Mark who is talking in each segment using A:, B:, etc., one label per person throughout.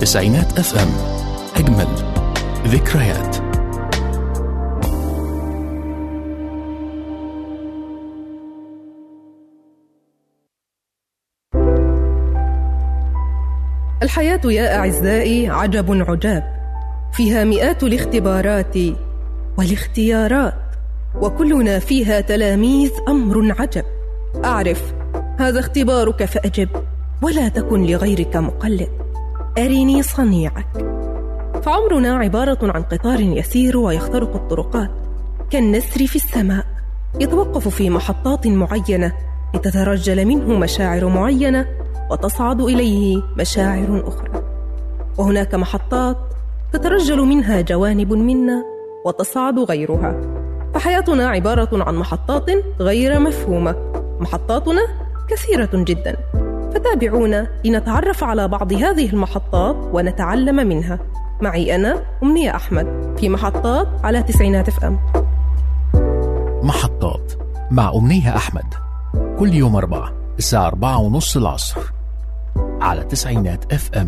A: تسعينات FM. أجمل ذكريات.
B: الحياة يا أعزائي عجب عجاب، فيها مئات الاختبارات والاختيارات، وكلنا فيها تلاميذ أمر عجب. أعرف هذا اختبارك فأجب، ولا تكن لغيرك مقلد، أرني صنيعك. فعمرنا عبارة عن قطار يسير ويخترق الطرقات كالنسر في السماء، يتوقف في محطات معينة لتترجل منه مشاعر معينة وتصعد إليه مشاعر أخرى، وهناك محطات تترجل منها جوانب منا وتصعد غيرها. فحياتنا عبارة عن محطات غير مفهومة، محطاتنا كثيرة جدا، فتابعونا لنتعرف على بعض هذه المحطات ونتعلم منها. معي أنا أمنية أحمد في محطات على تسعينات FM.
A: محطات مع أمنية أحمد، كل يوم 4 الساعة 4:30 العصر على تسعينات FM.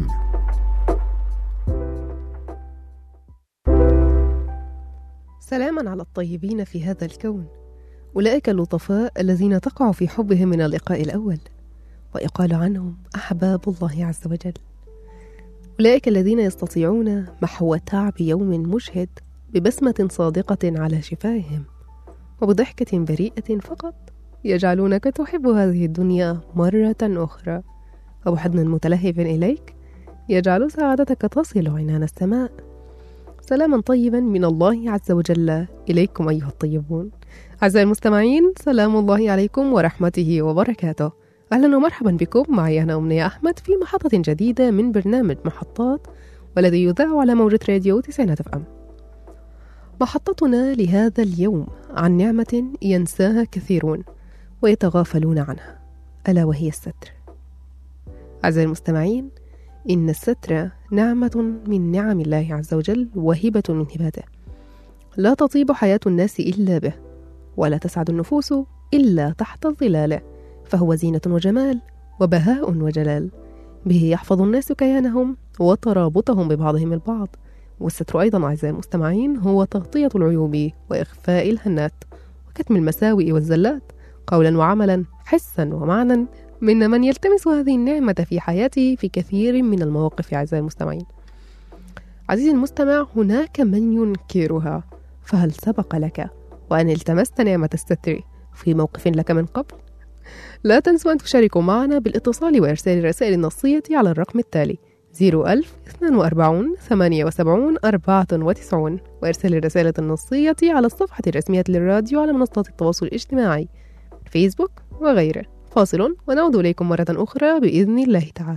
B: سلاما على الطيبين في هذا الكون، أولئك اللطفاء الذين تقع في حبهم من اللقاء الأول ويقال عنهم أحباب الله عز وجل، أولئك الذين يستطيعون محو تعب يوم مجهد ببسمة صادقة على شفاههم وبضحكة بريئة فقط يجعلونك تحب هذه الدنيا مرة أخرى، وبحضن متلهف إليك يجعل سعادتك تصل عنان السماء. سلاما طيبا من الله عز وجل إليكم أيها الطيبون. أعزائي المستمعين، سلام الله عليكم ورحمته وبركاته. أهلا ومرحبا بكم، معي أنا أمنية أحمد في محطة جديدة من برنامج محطات، والذي يذاع على موجة راديو تسعينات FM. محطتنا لهذا اليوم عن نعمة ينساها كثيرون ويتغافلون عنها، ألا وهي الستر. أعزائي المستمعين، إن الستر نعمة من نعم الله عز وجل وهبة من هباته، لا تطيب حياة الناس إلا به، ولا تسعد النفوس إلا تحت ظلاله، فهو زينة وجمال وبهاء وجلال، به يحفظ الناس كيانهم وترابطهم ببعضهم البعض. والستر أيضا أعزائي المستمعين هو تغطية العيوب وإخفاء الهنات وكتم المساوئ والزلات، قولا وعملا، حسا ومعنى، من يلتمس هذه النعمة في حياته في كثير من المواقف. أعزائي المستمعين، عزيزي المستمع، هناك من ينكرها، فهل سبق لك وأن التمست نعمة الستر في موقف لك من قبل؟ لا تنسوا أن تشاركوا معنا بالاتصال وإرسال الرسائل النصية على الرقم التالي 01042 78 94، وإرسال الرسالة النصية على الصفحة الرسمية للراديو على منصات التواصل الاجتماعي فيسبوك وغيره. فاصل ونعود إليكم مرة أخرى بإذن الله تعالى.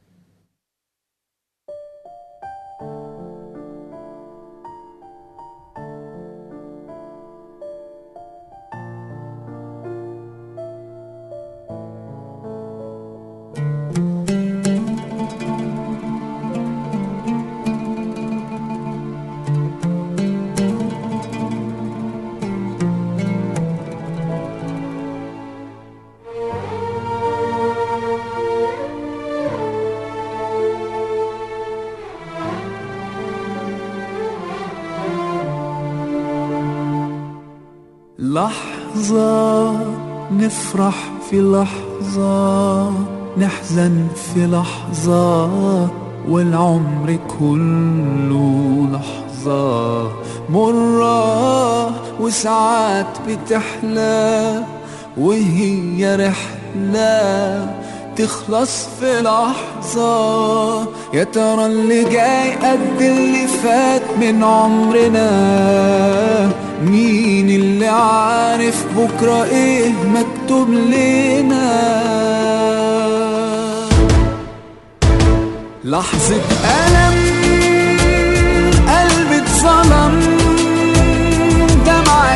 C: لحظة نفرح في لحظة، نحزن في لحظة، والعمر كله لحظة مرة، وساعات بتحلى وهي رحلة تخلص في لحظة. يا ترى اللي جاي قد اللي فات من عمرنا؟ مين اللي عارف بكرة ايه مكتوب لنا؟ لحظة ألم، قلبي اتظلم، دمعة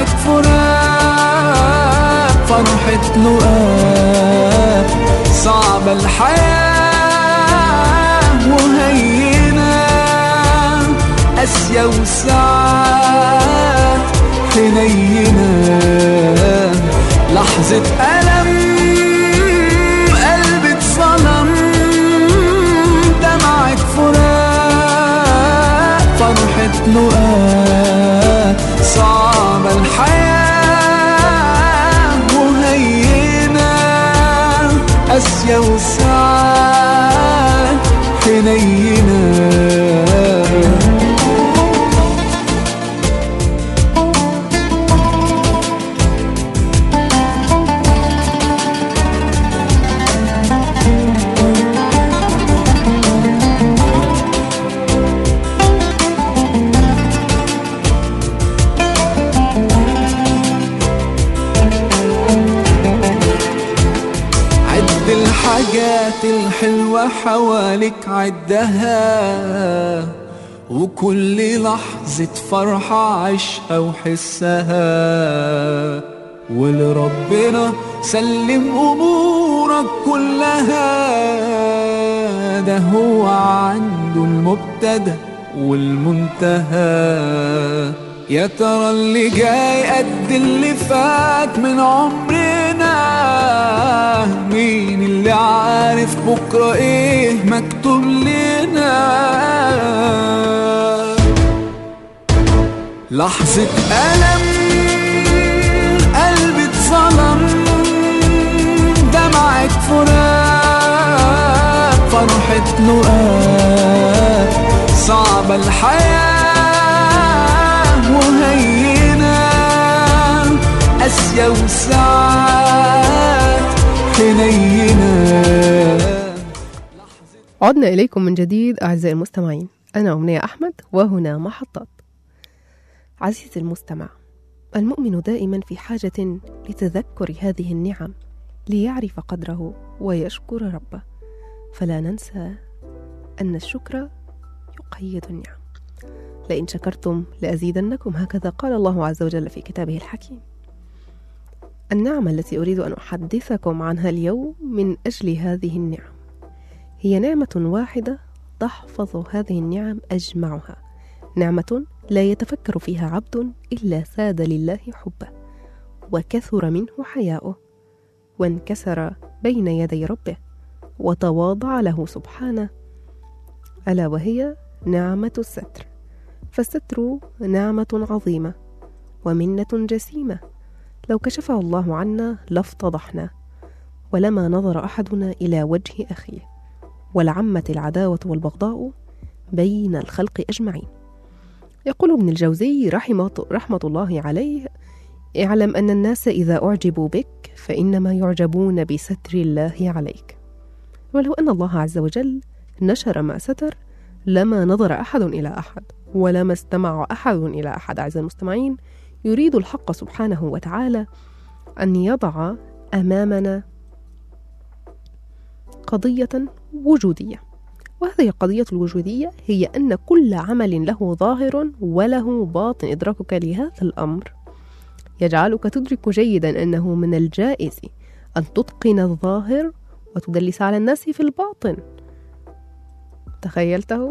C: فراق، فرحة لقاء، صعبة الحياة وهينة، قاسية وساعات حنينة. لحظة ألم، قلبي اتظلم، دمعة فراق، قاسية وساعات حنينة. الحاجات الحلوة حواليك عدها، وكل لحظة فرحة عيشها وحسها، ولربنا سلم أمورك كلها، ده هو عنده المبتدأ والمنتهى. يا ترى اللي جاي قد اللي فات من عمرنا؟ مين اللي عارف بكرة ايه مكتوب لنا؟ لحظة ألم قلبي اتظلم، دمعة فراق فرحة لقاء، صعبة الحياة وهينة، قاسية وساعات حنينة.
B: عدنا إليكم من جديد أعزائي المستمعين، أنا أمنية أحمد وهنا محطات. عزيزي المستمع، المؤمن دائما في حاجة لتذكر هذه النعم ليعرف قدره ويشكر ربه، فلا ننسى أن الشكر يقيد النعم. لئن شكرتم لأزيدنكم، هكذا قال الله عز وجل في كتابه الحكيم. النعمة التي أريد أن أحدثكم عنها اليوم من أجل هذه النعم هي نعمة واحدة تحفظ هذه النعم أجمعها، نعمة لا يتفكر فيها عبد إلا ساد لله حبه، وكثر منه حياؤه، وانكسر بين يدي ربه، وتواضع له سبحانه، ألا وهي نعمة الستر. فالستر نعمة عظيمة ومنة جسيمة، لو كشفها الله عنا لافتضحنا، ولما نظر أحدنا إلى وجه أخيه، ولعمت العداوة والبغضاء بين الخلق أجمعين. يقول ابن الجوزي رحمة الله عليه: اعلم أن الناس إذا أعجبوا بك فإنما يعجبون بستر الله عليك. ولو أن الله عز وجل نشر ما ستر لما نظر أحد إلى أحد، ولما استمع أحد إلى أحد. أعزائي المستمعين، يريد الحق سبحانه وتعالى أن يضع أمامنا قضية وجودية، وهذه القضية الوجودية هي أن كل عمل له ظاهر وله باطن. إدراكك لهذا الأمر يجعلك تدرك جيدا أنه من الجائز أن تتقن الظاهر وتدلس على الناس في الباطن. تخيلته؟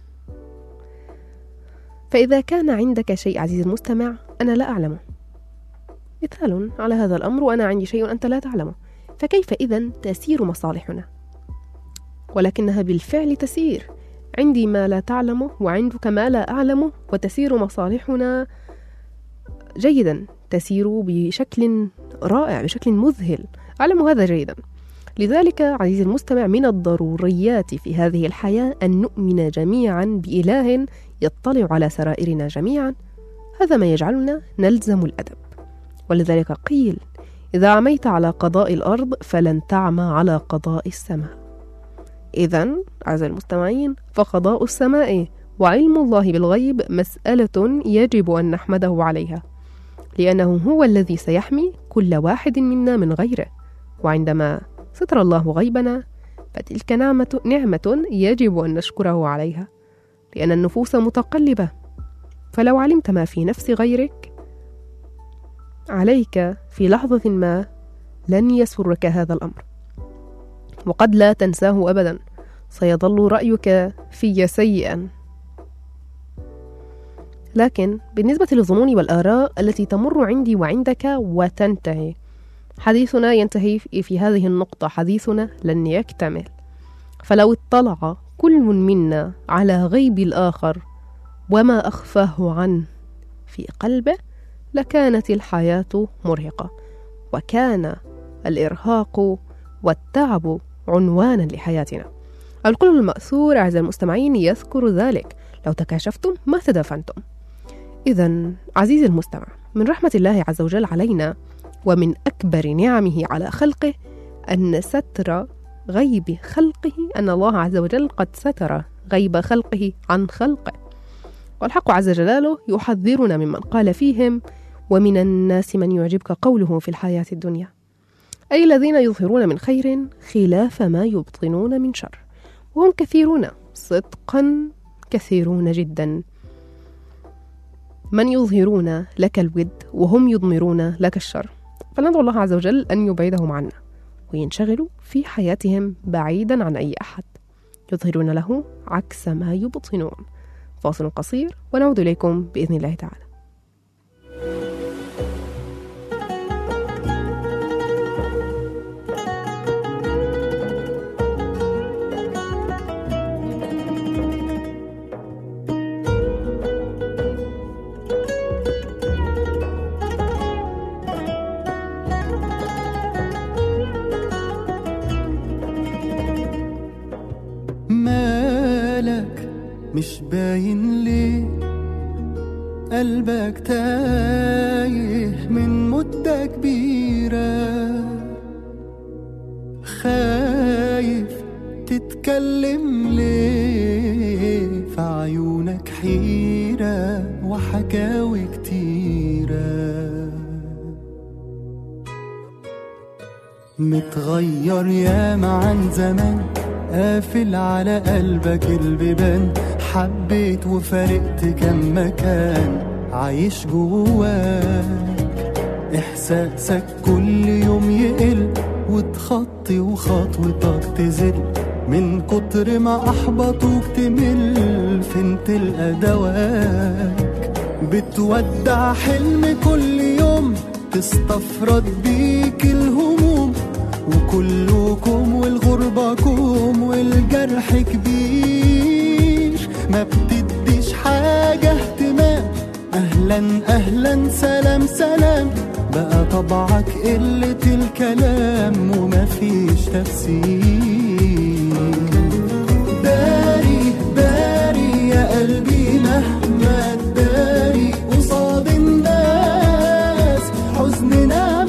B: فإذا كان عندك شيء عزيزي المستمع أنا لا أعلمه، مثال على هذا الأمر، وأنا عندي شيء أنت لا تعلمه، فكيف إذن تسير مصالحنا؟ ولكنها بالفعل تسير. عندي ما لا تعلمه وعندك ما لا أعلمه، وتسير مصالحنا جيدا، تسير بشكل رائع، بشكل مذهل. أعلم هذا جيدا. لذلك عزيزي المستمع، من الضروريات في هذه الحياة أن نؤمن جميعا بإله يطلع على سرائرنا جميعا. هذا ما يجعلنا نلزم الأدب. ولذلك قيل: إذا عميت على قضاء الأرض فلن تعمى على قضاء السماء. إذن أعزائي المستمعين، فقضاء السماء وعلم الله بالغيب مسألة يجب أن نحمده عليها، لأنه هو الذي سيحمي كل واحد منا من غيره. وعندما ستر الله غيبنا فتلك نعمة يجب أن نشكره عليها، لأن النفوس متقلبة، فلو علمت ما في نفس غيرك عليك في لحظة ما لن يسرك هذا الأمر، وقد لا تنساه أبدا، سيظل رأيك في سيئا. لكن بالنسبة للظنون والآراء التي تمر عندي وعندك وتنتهي، حديثنا ينتهي في هذه النقطة، حديثنا لن يكتمل. فلو اطلع كل منا على غيب الآخر وما أخفاه عنه في قلبه لكانت الحياة مرهقة، وكان الإرهاق والتعب عنوانا لحياتنا. القول المأثور أعزائي المستمعين يذكر ذلك: لو تكاشفتم ما تدافنتم. إذن عزيزي المستمع، من رحمة الله عز وجل علينا ومن أكبر نعمه على خلقه أن ستر غيب خلقه، أن الله عز وجل قد ستر غيب خلقه عن خلقه. والحق عز جلاله يحذرنا ممن قال فيهم: ومن الناس من يعجبك قوله في الحياة الدنيا، أي الذين يظهرون من خير خلاف ما يبطنون من شر، وهم كثيرون صدقا كثيرون جدا. من يظهرون لك الود وهم يضمرون لك الشر، فلندعو الله عز وجل أن يبعدهم عنا وينشغلوا في حياتهم بعيدا عن أي أحد، يظهرون له عكس ما يبطنون. فاصل قصير ونعود إليكم بإذن الله تعالى.
D: مش باين ليه قلبك تايه من مدة كبيرة، خايف تتكلم ليه، في عيونك حيرة وحكاوي كتيرة. متغير ياما عن زمان، قافل على قلبك البيبان، حبيت وفارقت كم مكان عايش جواك. إحساسك كل يوم يقل وتخطي وخطوتك تزل، من كتر ما أحبطوك تمل، فين تلقى دواك. بتودع حلم كل يوم تستفرد بيك الهموم، وكلكم والغربة كوم والجرح كبير، ما بتديش حاجة اهتمام. أهلا أهلا سلام سلام، بقى طبعك قلة الكلام ومفيش تفسير. داري داري يا قلبي مهما تداري قصاد الناس، حزننا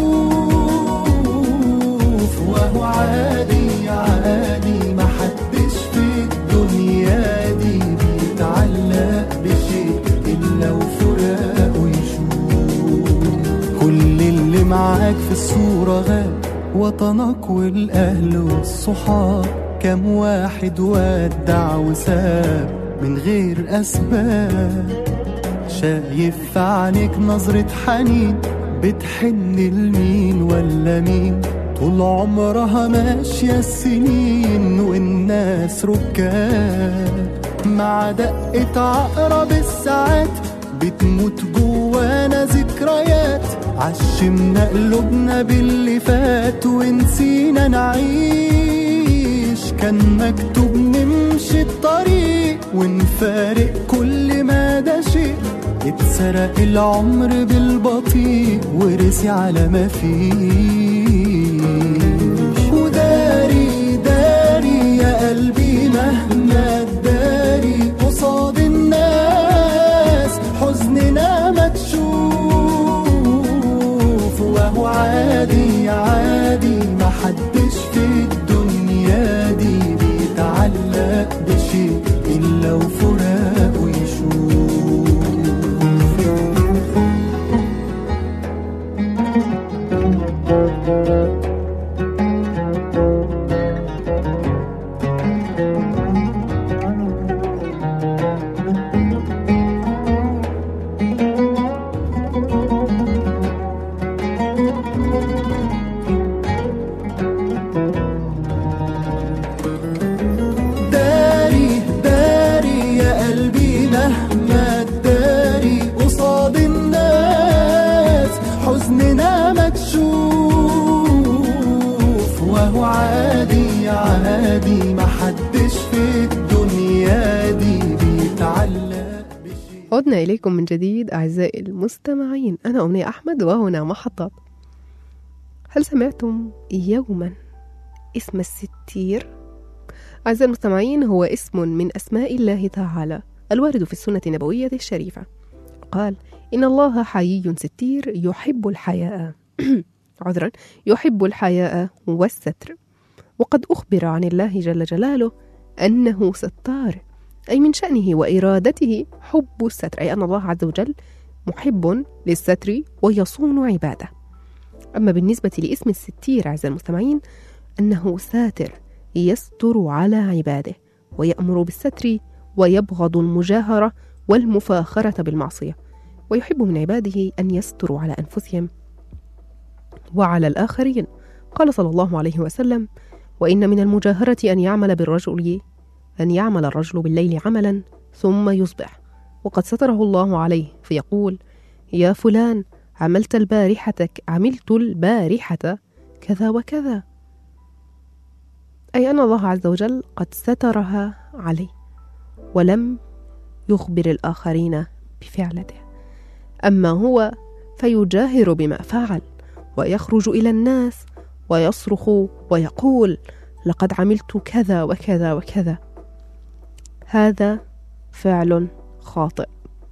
D: مكشوف وهو عادي عادي، محدش في الدنيا دي بيتعلق بشيء إلا وفراقه يشوف. كل اللي معاك في الصورة غاب، وطنك والأهل والصحاب، كم واحد ودع وساب من غير أسباب. شايف في عينيك نظرة حنين، بتحن لمين ولا مين، طول عمرها ماشية السنين والناس ركاب. مع دقة عقرب الساعات بتموت جوانا ذكريات، عشمنا قلوبنا باللي فات ونسينا نعيش. كان مكتوب نمشي الطريق ونفارق كل ما ده شيء، اتسرق العمر بالبطيء ورسي على ما فيش. وداري داري يا قلبي مهما تداري قصاد الناس، حزننا مكشوف وهو عادي عادي، محدش في الدنيا دي بيتعلق بشيء إلا وفراقه يشوف.
B: عدنا إليكم من جديد أعزائي المستمعين، أنا أمنية أحمد وهنا محطات. هل سمعتم يوما اسم الستير؟ أعزائي المستمعين، هو اسم من أسماء الله تعالى الوارد في السنة النبوية الشريفة. قال: إن الله حيي ستير يحب الحياء يحب الحياء والستر. وقد أخبر عن الله جل جلاله أنه ستار، أي من شأنه وإرادته حب الستر، أي أن الله عز وجل محب للستر ويصون عباده. أما بالنسبة لاسم الستير أعزائي المستمعين، أنه ساتر يستر على عباده ويأمر بالستر ويبغض المجاهرة والمفاخرة بالمعصية، ويحب من عباده أن يستروا على أنفسهم وعلى الآخرين. قال صلى الله عليه وسلم: وإن من المجاهرة أن يعمل الرجل بالليل عملا ثم يصبح وقد ستره الله عليه فيقول: يا فلان عملت البارحة كذا وكذا، أي أن الله عز وجل قد سترها عليه ولم يخبر الآخرين بفعلته. أما هو فيجاهر بما فعل ويخرج إلى الناس ويصرخ ويقول: لقد عملت كذا وكذا وكذا. هذا فعل خاطئ،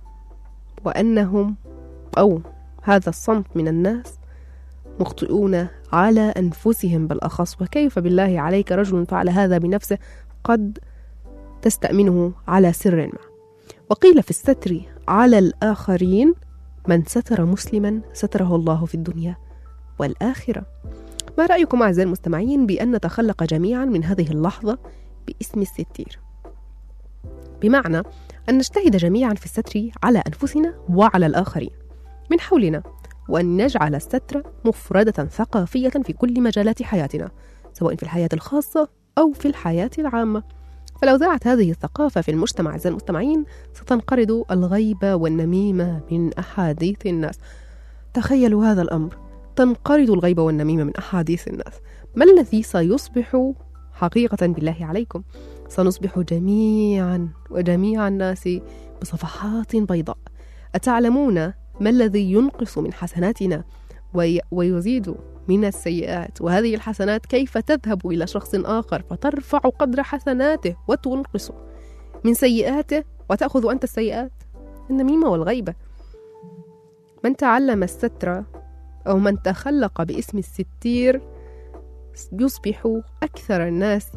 B: هذا الصمت من الناس مخطئون على أنفسهم بالأخص، وكيف بالله عليك رجل فعل هذا بنفسه قد تستأمنه على سر ما. وقيل في الستر على الآخرين: من ستر مسلما ستره الله في الدنيا والآخرة. ما رأيكم أعزائي المستمعين بأن نتخلق جميعا من هذه اللحظة باسم الستير؟ بمعنى أن نجتهد جميعا في الستر على أنفسنا وعلى الآخرين من حولنا، وأن نجعل الستر مفردة ثقافية في كل مجالات حياتنا، سواء في الحياة الخاصة أو في الحياة العامة. فلو ذاعت هذه الثقافة في المجتمع أعزائي المستمعين ستنقرض الغيبة والنميمة من أحاديث الناس. تخيلوا هذا الأمر، تنقرض الغيبة والنميمة من أحاديث الناس. ما الذي سيصبح حقيقة بالله عليكم؟ سنصبح جميع الناس بصفحات بيضاء. أتعلمون ما الذي ينقص من حسناتنا ويزيد من السيئات؟ وهذه الحسنات كيف تذهب إلى شخص آخر فترفع قدر حسناته وتنقص من سيئاته وتأخذ أنت السيئات؟ النميمة والغيبة. من تعلم الستر أو من تخلق باسم الستير يصبح أكثر الناس،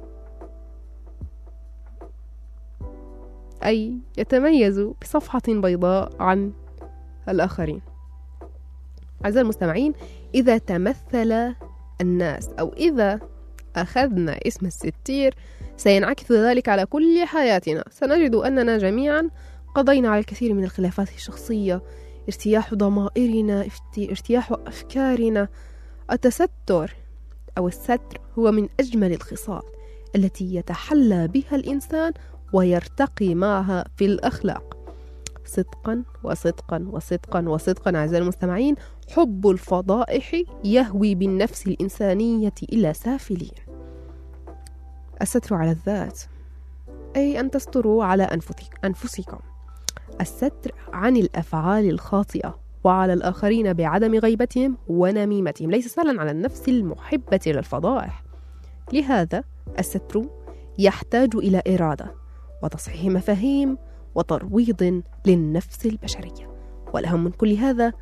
B: أي يتميز بصفحة بيضاء عن الآخرين. أعزائي المستمعين، إذا تمثل الناس أو إذا أخذنا اسم الستير سينعكس ذلك على كل حياتنا. سنجد أننا جميعا قضينا على الكثير من الخلافات الشخصية، ارتياح ضمائرنا، ارتياح أفكارنا. التستر أو الستر هو من أجمل الخصال التي يتحلى بها الإنسان ويرتقي معها في الأخلاق. صدقا وصدقا وصدقا وصدقا أعزائي المستمعين، حب الفضائح يهوي بالنفس الإنسانية إلى سافلين. الستر على الذات، أي أن تستروا على أنفسكم. الستر عن الأفعال الخاطئة وعلى الآخرين بعدم غيبتهم ونميمتهم ليس سهلا على النفس المحبة للفضائح. لهذا الستر يحتاج إلى إرادة وتصحيح مفاهيم وترويض للنفس البشرية، والأهم من كل هذا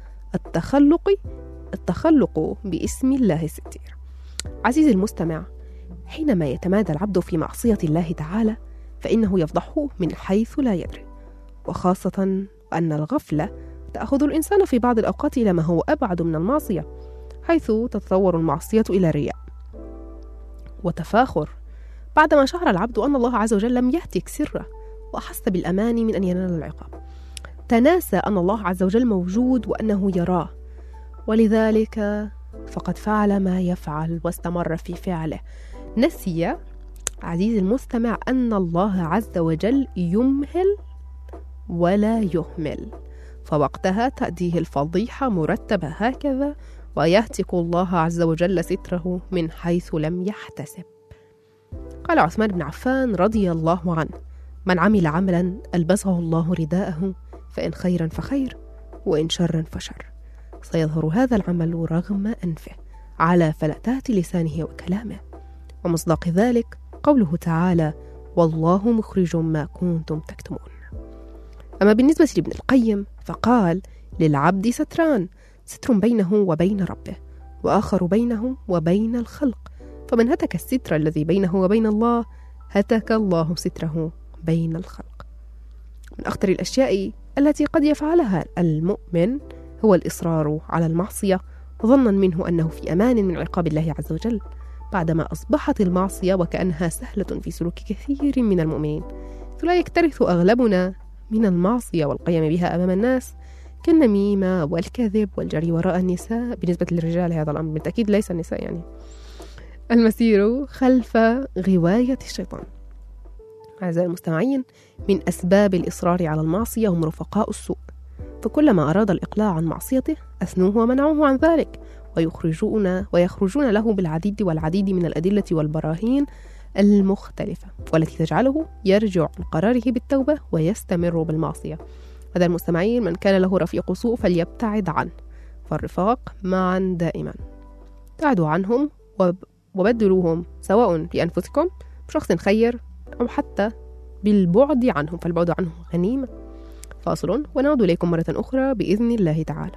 B: التخلق باسم الله الستير. عزيزي المستمع، حينما يتمادى العبد في معصية الله تعالى فإنه يفضحه من حيث لا يدري، وخاصة أن الغفلة تأخذ الإنسان في بعض الأوقات إلى ما هو أبعد من المعصية، حيث تتطور المعصية إلى رياء وتفاخر. بعدما شعر العبد أن الله عز وجل لم يهتك سره وأحس بالأمان من أن ينال العقاب، تناسى أن الله عز وجل موجود وأنه يراه، ولذلك فقد فعل ما يفعل واستمر في فعله. نسي عزيزي المستمع أن الله عز وجل يمهل ولا يهمل، فوقتها تأتيه الفضيحة مرتبة هكذا ويهتك الله عز وجل ستره من حيث لم يحتسب. قال عثمان بن عفان رضي الله عنه: من عمل عملا ألبسه الله رداءه، فإن خيرا فخير وإن شرا فشر، سيظهر هذا العمل رغم أنفه على فلتات لسانه وكلامه. ومصداق ذلك قوله تعالى: والله مخرج ما كنتم تكتمون. أما بالنسبة لابن القيم فقال: للعبد ستران، ستر بينه وبين ربه، وآخر بينه وبين الخلق، فمن هتك الستر الذي بينه وبين الله هتك الله ستره بين الخلق. من أخطر الأشياء التي قد يفعلها المؤمن هو الإصرار على المعصية ظنا منه أنه في أمان من عقاب الله عز وجل، بعدما أصبحت المعصية وكأنها سهلة في سلوك كثير من المؤمنين، فلا يكترث أغلبنا من المعصية والقيام بها أمام الناس كالنميمة والكذب والجري وراء النساء. بالنسبة للرجال هذا الأمر بالتأكيد ليس النساء، يعني المسير خلف غواية الشيطان. أعزائي المستمعين، من أسباب الإصرار على المعصية هم رفقاء السوء، فكلما أراد الإقلاع عن معصيته أثنوه ومنعوه عن ذلك، ويخرجون له بالعديد والعديد من الأدلة والبراهين المختلفة، والتي تجعله يرجع عن قراره بالتوبة ويستمر بالمعصية. هذا المستمعين، من كان له رفيق سوء فليبتعد عنه، فالرفاق معا دائما. ابتعدوا عنهم وبدلوهم سواء بأنفسكم بشخص خير أو حتى بالبعد عنهم، فالبعد عنهم غنيمة. فاصل ونعود إليكم مرة أخرى بإذن الله تعالى.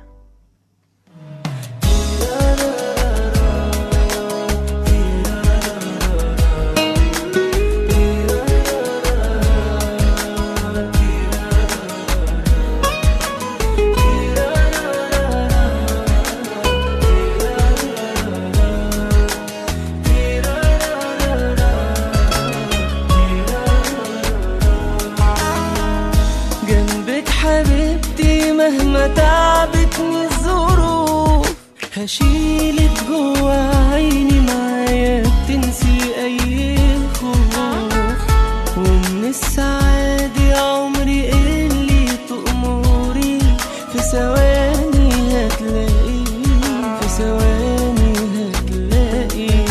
E: مهما تعبتني الظروف هشيلك جوا عيني معايا بتنسي أي خوف، ومن السعادة عمري اللي تأمري في ثواني هتلاقي، في ثواني هتلاقي.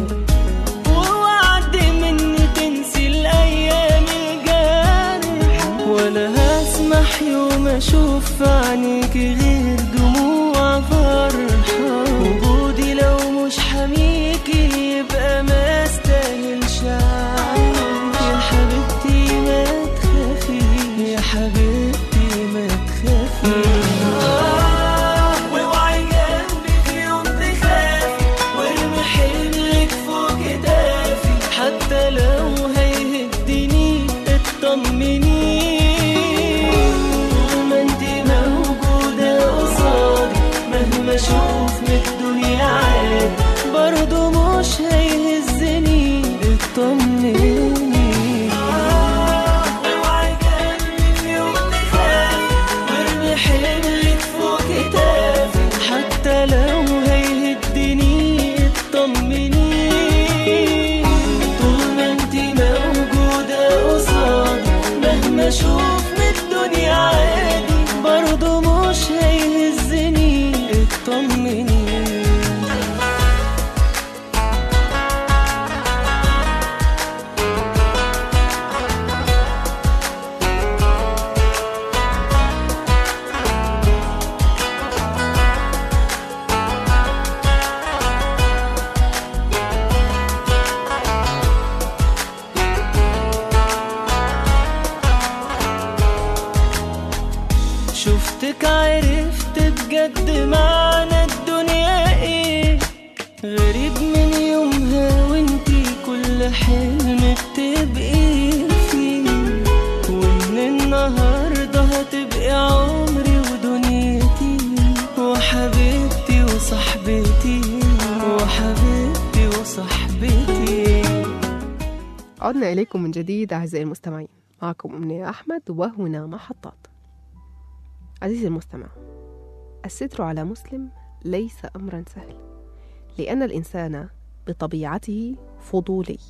E: ووعد مني تنسي الأيام الجارحة، ولا هسمح يوم أشوف في عينيك غير دموع فرحة. وجودي لو مش حميكي يبقى ما استاهلش عيش. يا حبيبتي ما تخافي، يا حبيبتي ما تخافي. واوعي جنبي في يوم تخافي، وارمي حملك فوق كتافي، حتى لو هيهدني اطمني. أشوف من الدنيا عادي برضو مش هيهزني، اطمني. اوعي جنبي في يوم تخافي، وارمي حملك فوق كتافي، حتى لو هيهدني اطمني. طول ما انتي موجودة قصادي مهما أشوف من الدنيا عادي برضو مش هيهزني، طمني. شفتك عرفت بجد معنى الدنيا ايه، غريب من يومها وانتي كل حلم بتبقي فيه. ومن النهاردة هتبقي عمري ودنيتي، وحبيبتي وصاحبتي، وحبيبتي وصاحبتي.
B: عدنا إليكم من جديد أعزائي المستمعين، معكم أمنية أحمد، وهنا محطات. عزيزي المستمع، الستر على مسلم ليس أمرا سهل، لأن الإنسان بطبيعته فضولي.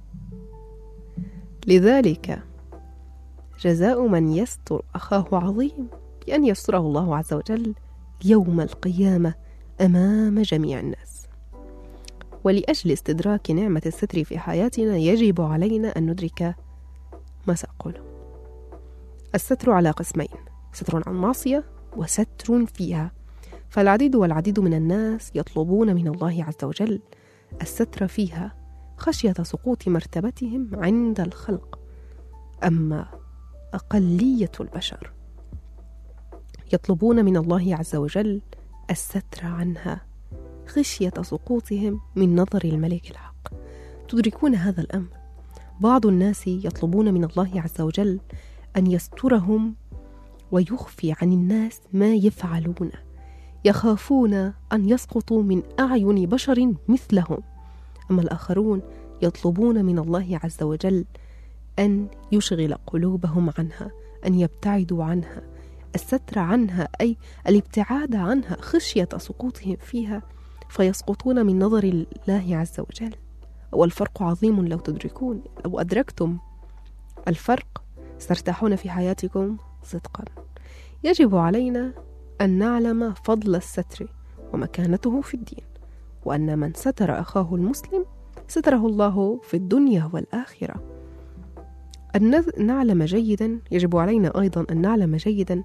B: لذلك جزاء من يستر أخاه عظيم بأن يستره الله عز وجل يوم القيامة أمام جميع الناس. ولأجل استدراك نعمة الستر في حياتنا يجب علينا أن ندرك ما سأقوله. الستر على قسمين: ستر عن معصية وستر فيها. فالعديد والعديد من الناس يطلبون من الله عز وجل الستر فيها، خشية سقوط مرتبتهم عند الخلق. أما أقلية البشر يطلبون من الله عز وجل الستر عنها خشية سقوطهم من نظر الملك الحق. تدركون هذا الأمر؟ بعض الناس يطلبون من الله عز وجل أن يسترهم ويخفي عن الناس ما يفعلون، يخافون أن يسقطوا من أعين بشر مثلهم. أما الآخرون يطلبون من الله عز وجل أن يشغل قلوبهم عنها، أن يبتعدوا عنها، الستر عنها أي الابتعاد عنها خشية سقوطهم فيها فيسقطون من نظر الله عز وجل. والفرق عظيم لو تدركون، لو أدركتم الفرق سترتاحون في حياتكم صدقا. يجب علينا أن نعلم فضل الستر ومكانته في الدين، وأن من ستر أخاه المسلم ستره الله في الدنيا والآخرة. أن نعلم جيدا، يجب علينا أيضا أن نعلم جيدا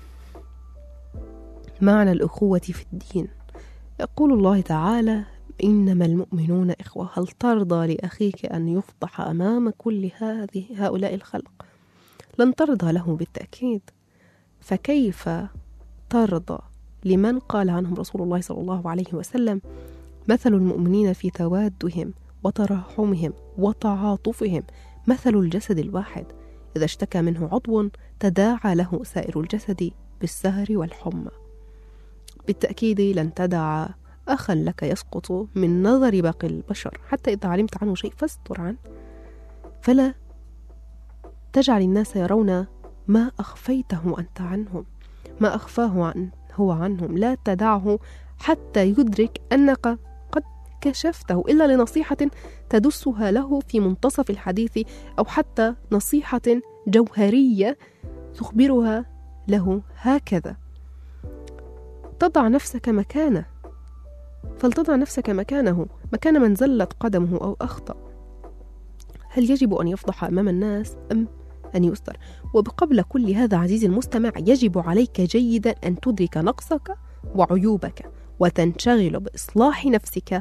B: معنى الأخوة في الدين. يقول الله تعالى: إنما المؤمنون إخوة. هل ترضى لأخيك أن يفضح أمام كل هؤلاء الخلق؟ لن ترضى له بالتأكيد، فكيف ترضى لمن قال عنهم رسول الله صلى الله عليه وسلم: مثل المؤمنين في توادهم وتراحمهم وتعاطفهم مثل الجسد الواحد، إذا اشتكى منه عضو تداعى له سائر الجسد بالسهر والحمى. بالتأكيد لن تدع أخا لك يسقط من نظر باقي البشر، حتى إذا علمت عنه شيء فاستر عنه، فلا تجعل الناس يرون ما أخفيته أنت عنهم، ما أخفاه هو عنهم. لا تدعه حتى يدرك أنك قد كشفته، إلا لنصيحة تدسها له في منتصف الحديث، أو حتى نصيحة جوهرية تخبرها له هكذا. تضع نفسك مكانه، فلتضع نفسك مكانه، مكان من زلت قدمه أو أخطأ. هل يجب أن يفضح أمام الناس أم أن يستر؟ وبقبل كل هذا عزيزي المستمع، يجب عليك جيدا أن تدرك نقصك وعيوبك وتنشغل بإصلاح نفسك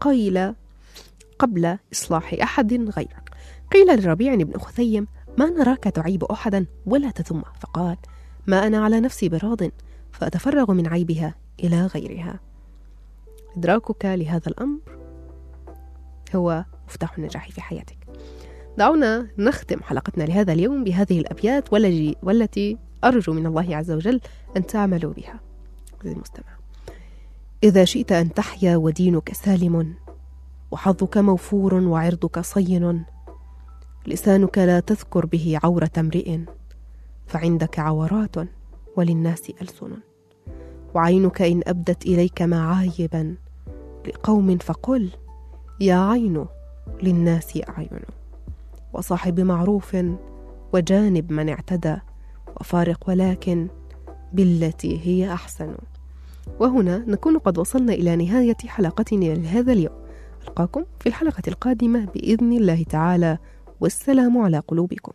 B: قبل إصلاح أحد غيرك. قيل لربيع بن خثيم: ما نراك تعيب أحدا ولا تذمه، فقال: ما أنا على نفسي براض، فأتفرغ من عيبها إلى غيرها. إدراكك لهذا الأمر هو مفتاح النجاح في حياتك. دعونا نختم حلقتنا لهذا اليوم بهذه الأبيات والتي أرجو من الله عز وجل أن تعملوا بها. المستمع: إذا شئت أن تحيا ودينك سالم، وحظك موفور وعرضك صين، لسانك لا تذكر به عورة امرئ، فعندك عورات وللناس ألسن، وعينك إن أبدت إليك معايبا لقوم فقل يا عين للناس أعين، وصاحب معروف وجانب من اعتدى، وفارق ولكن بالتي هي أحسن. وهنا نكون قد وصلنا إلى نهاية حلقتنا لهذا اليوم. ألقاكم في الحلقة القادمة بإذن الله تعالى، والسلام على قلوبكم.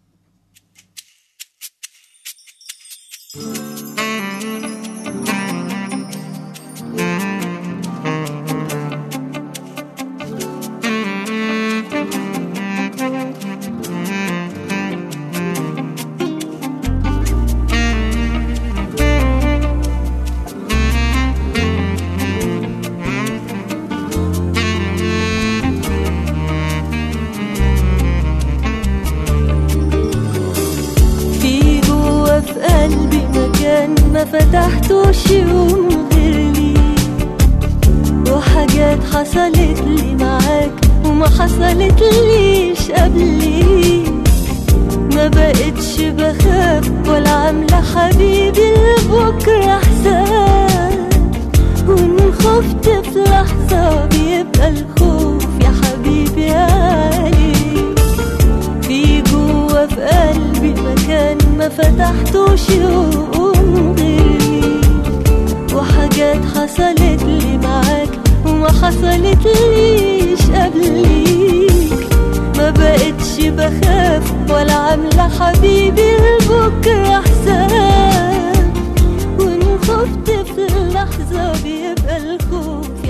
E: ما فتحتوش يوم غير ليك، وحاجات حصلت لي معاك وما حصلت ليش قبليك، ما بقتش بخاف ولا عاملة حبيبي لبكرة حساب، وإن خفت في لحظة بيبقى الخوف يا حبيبي عليك. في جوا في قلبي مكان ما فتحتوش يوم غير ليك، وحاجات حصلت لي معاك وما حصلت ليش قبليك، ما بقتش بخاف ولا عاملة حبيبي لبكرة حساب، وإن خفت في اللحظة بيبقى الخوف